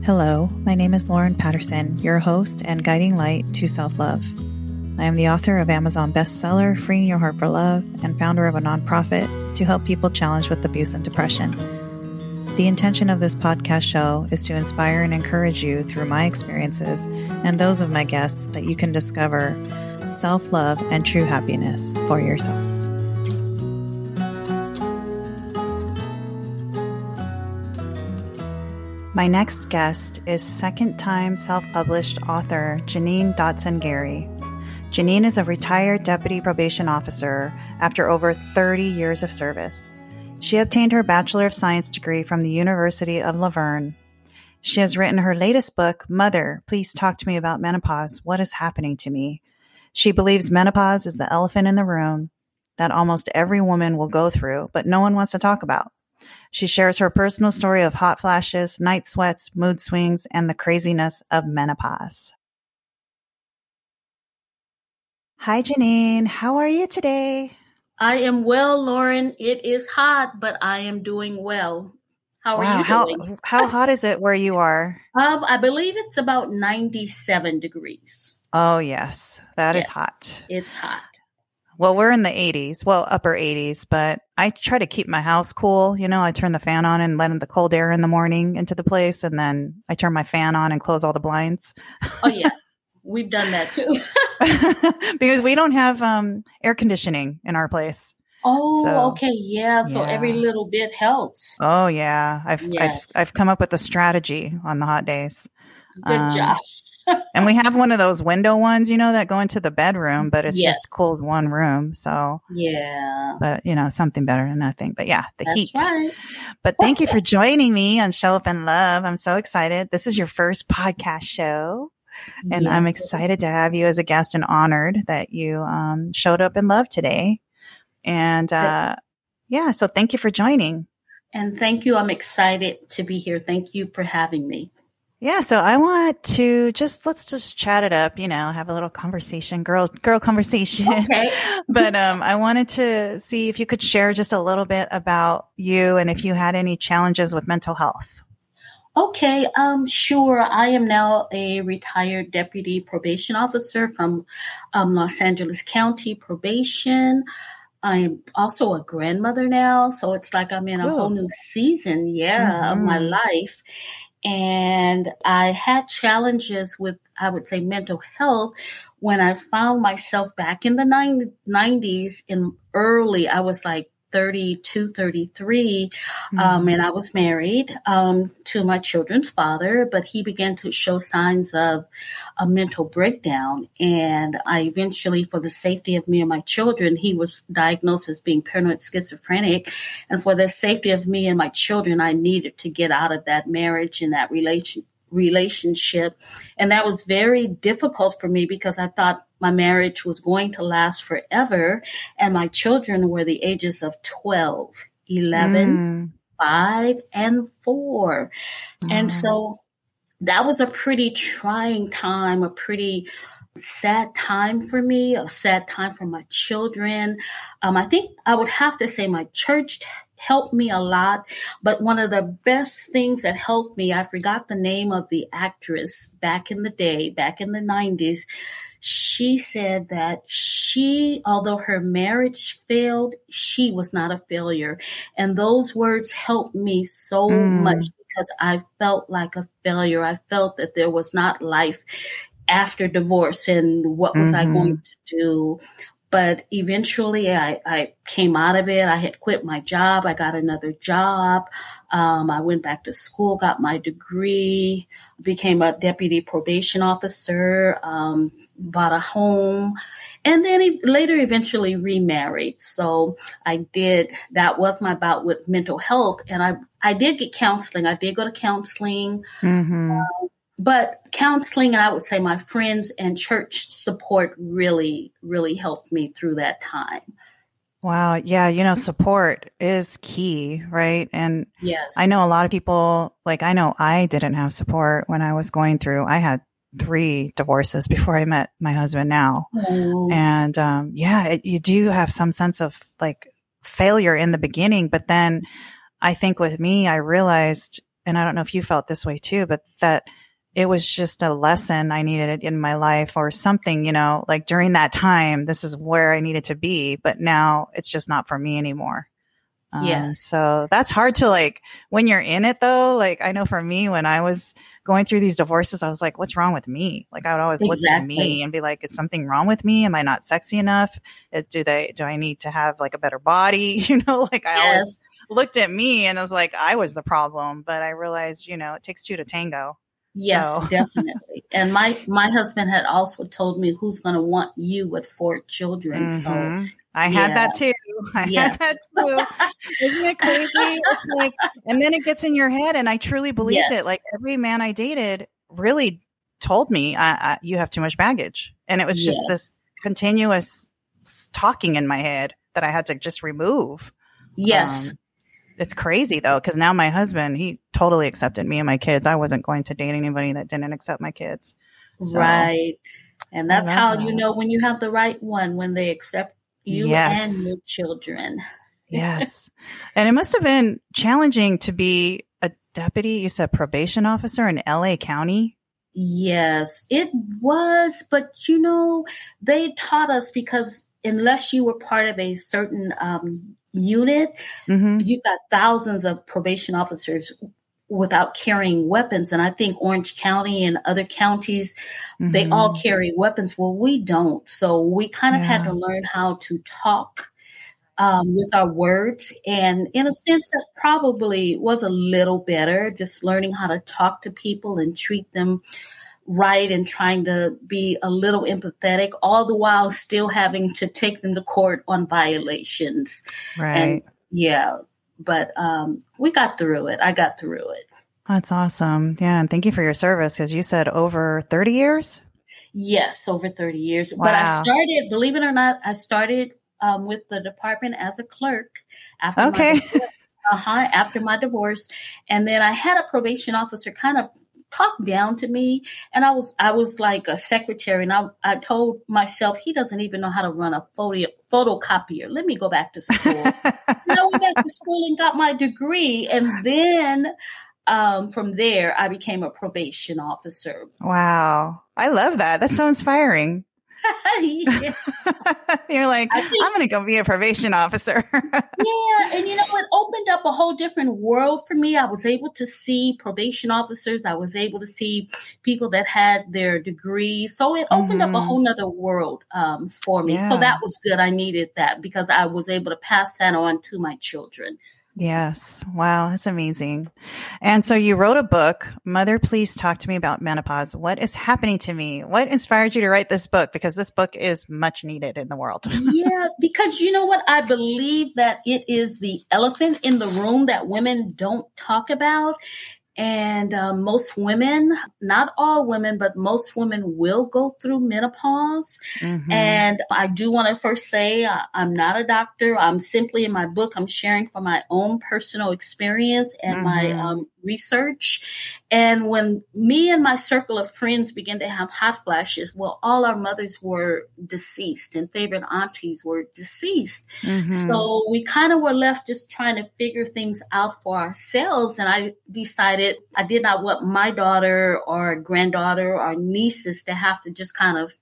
Hello, my name is Lauren Patterson, your host and guiding light to self-love. I am the author of Amazon bestseller, Freeing Your Heart for Love, and founder of a nonprofit to help people challenged with abuse and depression. The intention of this podcast show is to inspire and encourage you through my experiences and those of my guests that you can discover self-love and true happiness for yourself. My next guest is second-time self-published author Janine Dotson-Gary. Janine is a retired deputy probation officer after over 30 years of service. She obtained her Bachelor of Science degree from the University of La Verne. She has written her latest book, Mother, Please Talk to Me About Menopause, What is Happening to Me? She believes menopause is the elephant in the room that almost every woman will go through, but no one wants to talk about. She shares her personal story of hot flashes, night sweats, mood swings, and the craziness of menopause. Hi, Janine. How are you today? I am well, Lauren. It is hot, but I am doing well. How are you doing? How hot is it where you are? I believe it's about 97 degrees. Oh, yes. That is hot. It's hot. Well, we're in the 80s, upper 80s, but I try to keep my house cool. You know, I turn the fan on and let in the cold air in the morning into the place, and then I turn my fan on and close all the blinds. Oh, yeah. We've done that too. Because we don't have air conditioning in our place. Oh, okay. Yeah. So every little bit helps. Oh, yeah. I've come up with a strategy on the hot days. Good job. And we have one of those window ones, you know, that go into the bedroom, but it's just cools one room. So, but you know, something better than nothing. But yeah, the heat. Right. But thank you for joining me on Show Up in Love. I'm so excited. This is your first podcast show. And I'm excited to have you as a guest and honored that you showed up in love today. And so thank you for joining. And thank you. I'm excited to be here. Thank you for having me. Yeah, so I want to let's just chat it up, you know, have a little conversation, girl conversation. Okay. But I wanted to see if you could share just a little bit about you and if you had any challenges with mental health. Okay, sure. I am now a retired deputy probation officer from Los Angeles County Probation. I'm also a grandmother now, so it's like I'm in a whole new season, of my life. And I had challenges with, I would say, mental health when I found myself back in the 90s I was like 32, 33, and I was married to my children's father, but he began to show signs of a mental breakdown. And I eventually, for the safety of me and my children, he was diagnosed as being paranoid schizophrenic. And for the safety of me and my children, I needed to get out of that marriage and that relationship. And that was very difficult for me because I thought my marriage was going to last forever. And my children were the ages of 12, 11, 5, and 4. And so that was a pretty trying time, a pretty sad time for me, a sad time for my children. I think I would have to say my church helped me a lot. But one of the best things that helped me, I forgot the name of the actress back in the day, back in the 90s. She said that although her marriage failed, she was not a failure. And those words helped me so much because I felt like a failure. I felt that there was not life after divorce and what was I going to do? But eventually I came out of it. I had quit my job. I got another job. I went back to school, got my degree, became a deputy probation officer, bought a home, and then later eventually remarried. So that was my bout with mental health. And I did get counseling. I did go to counseling. But counseling, and I would say my friends and church support really, really helped me through that time. Wow. Yeah. You know, support is key, right? And yes, I know a lot of people, like I know I didn't have support when I was going through, I had 3 divorces before I met my husband now. And you do have some sense of like failure in the beginning, but then I think with me, I realized and I don't know if you felt this way too, but that it was just a lesson I needed in my life or something, like during that time, this is where I needed to be, but now it's just not for me anymore. Yes. So that's hard to like, when you're in it though, like I know for me, when I was going through these divorces, I was like, what's wrong with me? Like I would always look to me and be like, is something wrong with me? Am I not sexy enough? Do I need to have like a better body? Like I always looked at me and I was like, I was the problem, but I realized, it takes two to tango. Yes, so. Definitely. And my husband had also told me, who's going to want you with 4 children. Mm-hmm. So I had that too. I had that too. Isn't it crazy? It's like, and then it gets in your head, and I truly believed it. Like every man I dated really told me, you have too much baggage. And it was just this continuous talking in my head that I had to just remove. Yes. It's crazy though, because now my husband, he totally accepted me and my kids. I wasn't going to date anybody that didn't accept my kids. So, right. And that's how you know when you have the right one, when they accept you and your children. Yes. And it must have been challenging to be a deputy, you said probation officer in LA County. Yes, it was. But, they taught us, because unless you were part of a certain unit, you've got thousands of probation officers without carrying weapons. And I think Orange County and other counties, they all carry weapons. Well, we don't. So we kind of had to learn how to talk with our words. And in a sense, that probably was a little better, just learning how to talk to people and treat them right and trying to be a little empathetic, all the while still having to take them to court on violations. Right. And but we got through it. I got through it. That's awesome. Yeah. And thank you for your service, because you said over 30 years? Yes, over 30 years. Wow. But I started, believe it or not, with the department as a clerk after my divorce. After my divorce. And then I had a probation officer kind of talk down to me, and I was like a secretary, and I told myself, he doesn't even know how to run a photocopier. Let me go back to school. I went back to school and got my degree, and then from there I became a probation officer. Wow, I love that. That's so inspiring. You're like, I'm going to go be a probation officer. Yeah. And it opened up a whole different world for me. I was able to see probation officers. I was able to see people that had their degrees. So it opened up a whole nother world for me. So that was good. I needed that, because I was able to pass that on to my children. Yes. Wow. That's amazing. And so you wrote a book, Mother, Please Talk to Me About Menopause. What is happening to me? What inspired you to write this book? Because this book is much needed in the world. Yeah, because you know what? I believe that it is the elephant in the room that women don't talk about. And most women, not all women, but most women will go through menopause. And I do want to first say I'm not a doctor. I'm simply, in my book, I'm sharing from my own personal experience and my research. And when me and my circle of friends began to have hot flashes, well, all our mothers were deceased and favorite aunties were deceased. So we kind of were left just trying to figure things out for ourselves. And I decided I did not want my daughter or granddaughter or nieces to have to just kind of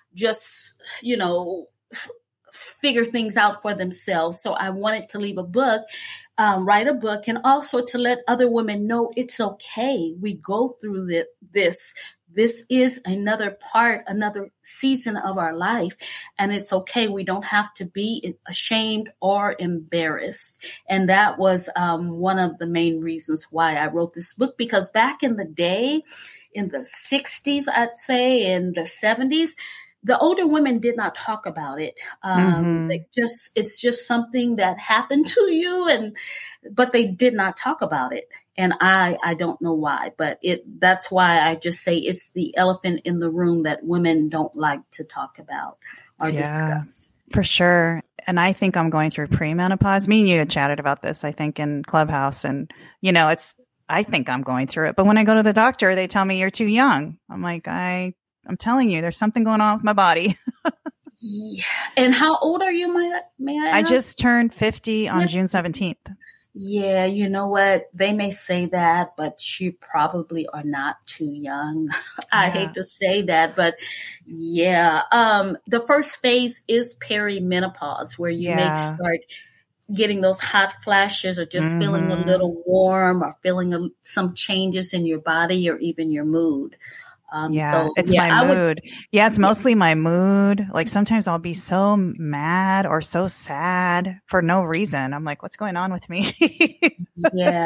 figure things out for themselves. So I wanted to leave a book, write a book, and also to let other women know it's okay. We go through this. This is another season of our life, and it's okay. We don't have to be ashamed or embarrassed. And that was one of the main reasons why I wrote this book, because back in the day, in the 60s, I'd say, in the 70s, the older women did not talk about it. It's just something that happened to you, but they did not talk about it. And I don't know why, but that's why I just say it's the elephant in the room that women don't like to talk about or discuss. For sure. And I think I'm going through premenopause. Me and you had chatted about this, I think, in Clubhouse. And, I think I'm going through it. But when I go to the doctor, they tell me you're too young. I'm like, I'm telling you, there's something going on with my body. Yeah. And how old are you, may I ask? I just turned 50 on June 17th. Yeah, you know what? They may say that, but you probably are not too young. I Yeah. hate to say that, but yeah. The first phase is perimenopause, where you may Yeah. start getting those hot flashes or just feeling a Mm-hmm. little warm or feeling some changes in your body or even your mood. Yeah, So it's yeah, my I would, mood. Yeah, it's yeah, mostly my mood. Like sometimes I'll be so mad or so sad for no reason. I'm like, what's going on with me? yeah.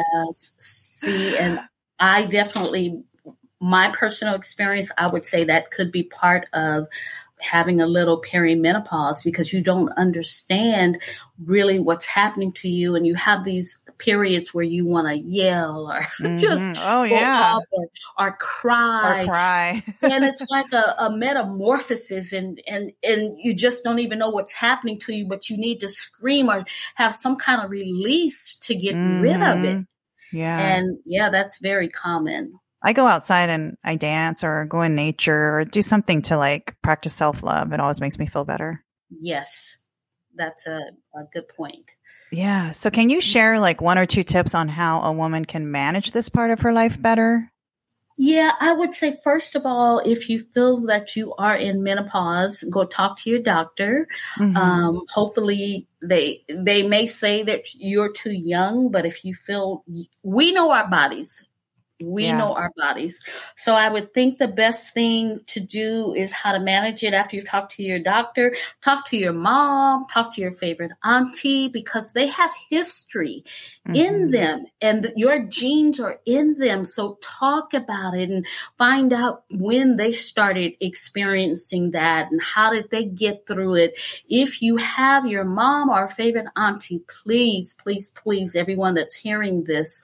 See, and I definitely, my personal experience, I would say that could be part of having a little perimenopause because you don't understand really what's happening to you. And you have these periods where you want to yell or just Oh go yeah. off or Or cry. cry. And it's like a metamorphosis and you just don't even know what's happening to you, but you need to scream or have some kind of release to get rid of it. Yeah. And yeah, that's very common. I go outside and I dance or go in nature or do something to like practice self-love. It always makes me feel better. Yes, that's a good point. Yeah. So can you share like one or two tips on how a woman can manage this part of her life better? Yeah, I would say, first of all, if you feel that you are in menopause, go talk to your doctor. Mm-hmm. Hopefully they may say that you're too young, but if you feel, we know our bodies. We Yeah. know our bodies. So I would think the best thing to do is how to manage it after you talk to your doctor, talk to your mom, talk to your favorite auntie, because they have history in Mm-hmm. them and your genes are in them. So talk about it and find out when they started experiencing that and how did they get through it. If you have your mom or favorite auntie, please, please, please, everyone that's hearing this,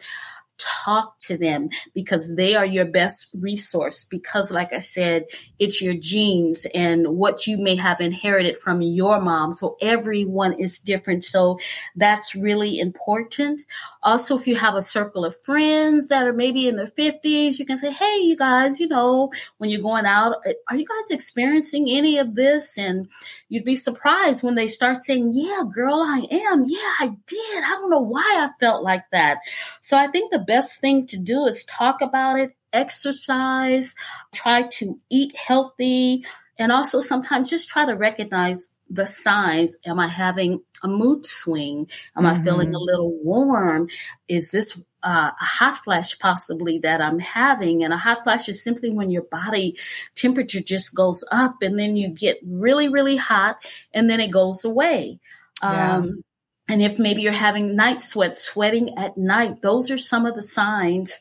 talk to them because they are your best resource. Because like I said, it's your genes and what you may have inherited from your mom. So everyone is different. So that's really important. Also, if you have a circle of friends that are maybe in their 50s, you can say, hey, you guys, when you're going out, are you guys experiencing any of this? And you'd be surprised when they start saying, yeah, girl, I am. Yeah, I did. I don't know why I felt like that. So I think the best thing to do is talk about it, exercise, try to eat healthy, and also sometimes just try to recognize the signs. Am I having a mood swing? Am I feeling a little warm? Is this a hot flash possibly that I'm having? And a hot flash is simply when your body temperature just goes up and then you get really, really hot and then it goes away. Yeah. And if maybe you're having night sweat, sweating at night, those are some of the signs.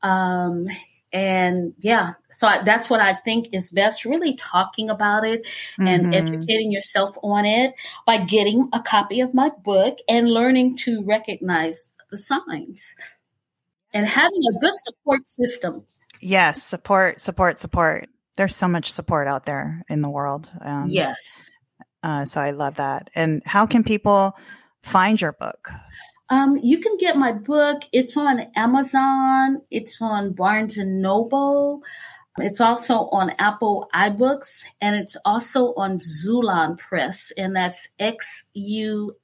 And yeah, so that's what I think is best, really talking about it and educating yourself on it by getting a copy of my book and learning to recognize the signs and having a good support system. Yes. Support. There's so much support out there in the world. Yes. So I love that. And how can people find your book? You can get my book. It's on Amazon. It's on Barnes and Noble. It's also on Apple iBooks, and it's also on Xulon Press, and that's Xulon.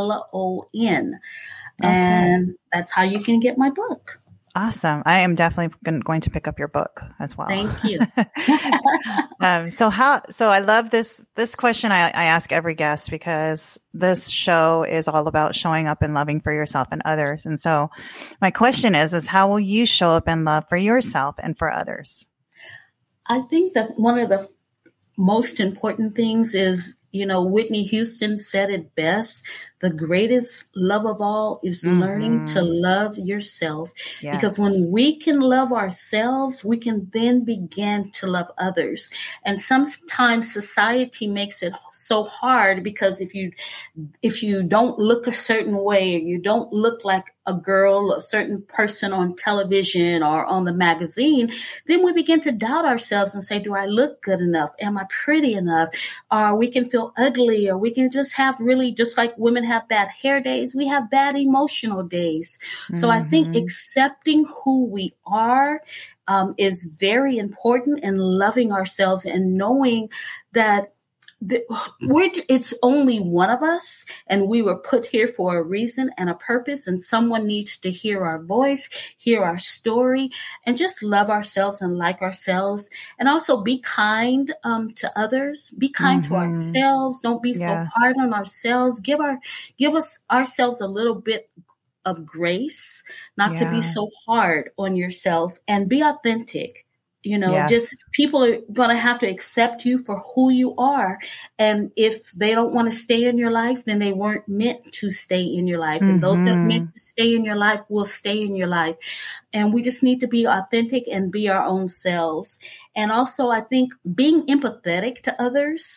And that's how you can get my book. Awesome. I am definitely going to pick up your book as well. Thank you. So I love this question I ask every guest because this show is all about showing up and loving for yourself and others. And so my question is how will you show up and love for yourself and for others? I think that one of the most important things is, Whitney Houston said it best. The greatest love of all is learning to love yourself. Yes. Because when we can love ourselves, we can then begin to love others. And sometimes society makes it so hard because if you don't look a certain way, or you don't look like a girl, a certain person on television or on the magazine, then we begin to doubt ourselves and say, do I look good enough? Am I pretty enough? Or we can feel ugly, or we can just have really, just like women have bad hair days, we have bad emotional days. So I think accepting who we are is very important, and loving ourselves and knowing that it's only one of us, and we were put here for a reason and a purpose, and someone needs to hear our voice, hear our story, and just love ourselves and like ourselves, and also be kind to others, be kind to ourselves. Don't be so hard on ourselves. Give us ourselves a little bit of grace, not to be so hard on yourself, and be authentic. Just people are going to have to accept you for who you are. And if they don't want to stay in your life, then they weren't meant to stay in your life. And those that are meant to stay in your life will stay in your life. And we just need to be authentic and be our own selves. And also, I think being empathetic to others,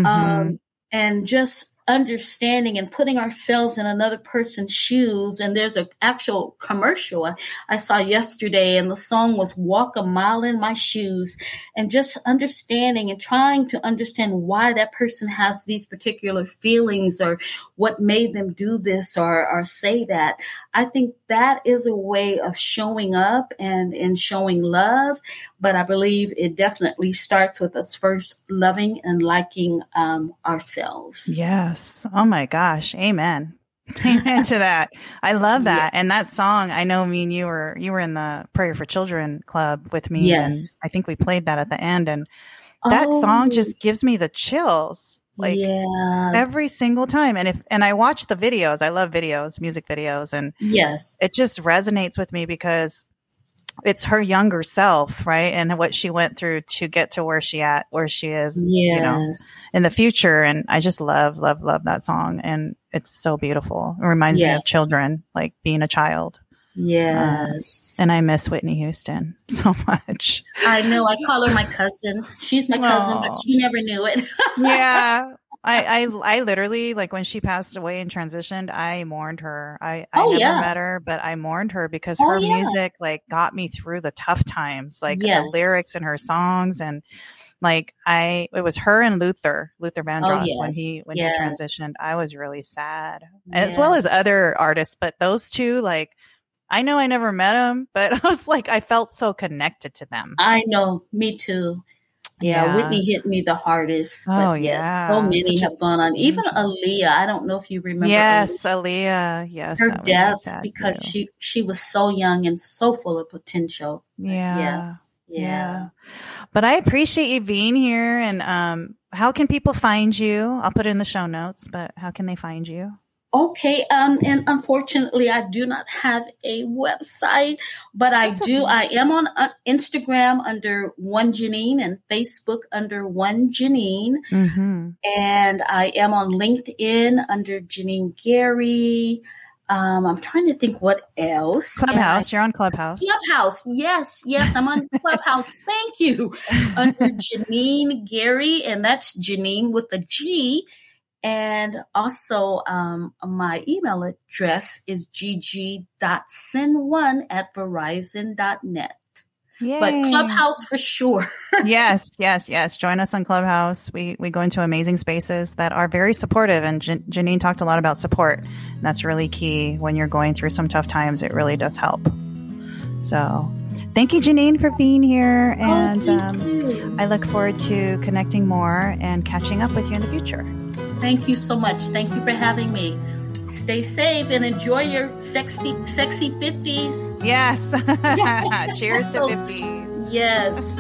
and just understanding and putting ourselves in another person's shoes. And there's an actual commercial I saw yesterday, and the song was "Walk a Mile in My Shoes," and just understanding and trying to understand why that person has these particular feelings, or what made them do this or say that. I think that is a way of showing up and showing love. But I believe it definitely starts with us first loving and liking ourselves. Yes. Oh my gosh. Amen. Amen to that. I love that. And that song, I know, you were in the Prayer for Children club with me. Yes. And I think we played that at the end. And that song just gives me the chills. Every single time. And I watch the videos. I love videos, music videos. And it just resonates with me because it's her younger self, right? And what she went through to get to where she is, in the future. And I just love that song. And it's so beautiful. It reminds me of children, like being a child. Yes. And I miss Whitney Houston so much. I know. I call her my cousin. She's my cousin, but she never knew it. Yeah. I literally, like, when she passed away and transitioned, I mourned her. I never met her, but I mourned her because her music, like, got me through the tough times, like the lyrics in her songs. And like, it was her and Luther Vandross when he transitioned. I was really sad, as well as other artists, but those two, like, I know I never met them, but I was like, I felt so connected to them. I know. Me too. Yeah, Whitney hit me the hardest. But so many have gone on. Even Aaliyah, I don't know if you remember. Yes, Aaliyah. Yes, her death, because she was so young and so full of potential. Yeah. But I appreciate you being here. And how can people find you? I'll put it in the show notes, but how can they find you? Okay. And unfortunately, I do not have a website, but I am on Instagram under One Janine and Facebook under One Janine. And I am on LinkedIn under Janine Gary. I'm trying to think what else. Clubhouse. You're on Clubhouse. Clubhouse. Yes. I'm on Clubhouse. Thank you. Under Janine Gary, and that's Janine with a G. And also, my email address is gg.sin1@verizon.net. Yay. But Clubhouse for sure. Yes. Join us on Clubhouse. We go into amazing spaces that are very supportive. And Janine talked a lot about support. And that's really key when you're going through some tough times. It really does help. So thank you, Janine, for being here. And I look forward to connecting more and catching up with you in the future. Thank you so much. Thank you for having me. Stay safe and enjoy your sexy 50s. Yes. Cheers to 50s. Yes.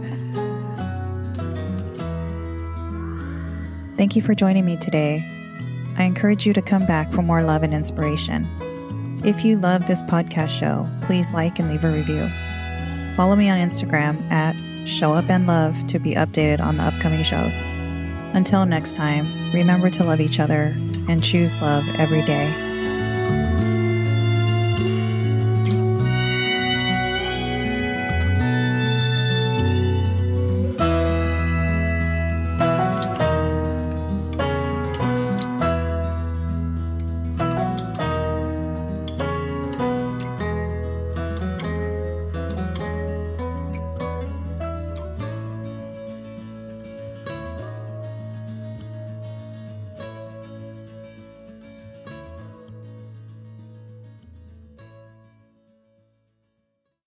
Thank you for joining me today. I encourage you to come back for more love and inspiration. If you love this podcast show, please like and leave a review. Follow me on Instagram at ShowUpAndLove to be updated on the upcoming shows. Until next time, remember to love each other and choose love every day.